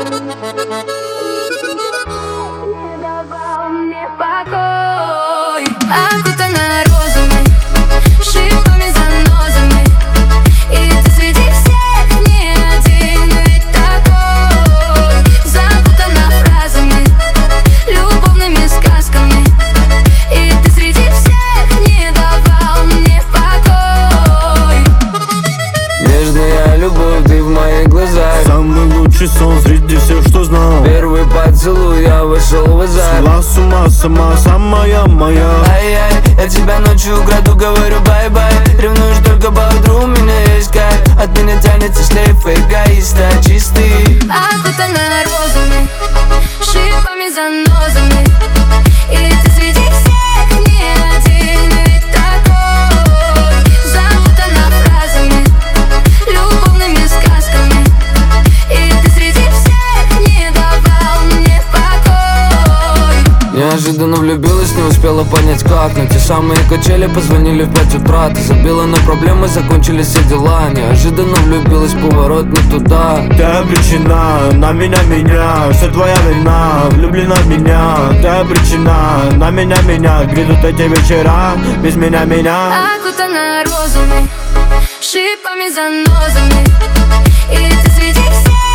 давал мне покой. Окутана розами, шипами, занозами, и ты среди всех не один, ведь такой. Запутана фразами, любовными сказками, и ты среди всех не давал мне покой. Нежная любовь, ты в моих глазах, самый лучший сон среди всех, что знал. первый поцелуй, я вышел в азарт. Сошла с ума сама, самая моя. Ай-яй, я тебя ночью украду, говорю бай-бай. Ревнуешь только по утру, у меня есть кайф. От меня тянется шлейф эгоиста чистый. Окутана розами, шипами, занозами, и ты среди всех не один, ведь такой. Запутана фразами, любовными сказками, и ты среди всех не давал мне покой. Неожиданно влюбилась, не успела понять как. На те самые качели позвонили в 5 утра. Ты забила на проблемы, закончились все дела. Неожиданно влюбилась, поворот не туда. Ты обречена на меня, все твоя вина. Влюблена в меня, ты обречена на меня. Грядут эти вечера без меня. Окутана розами, шипами, занозами, и ты среди всех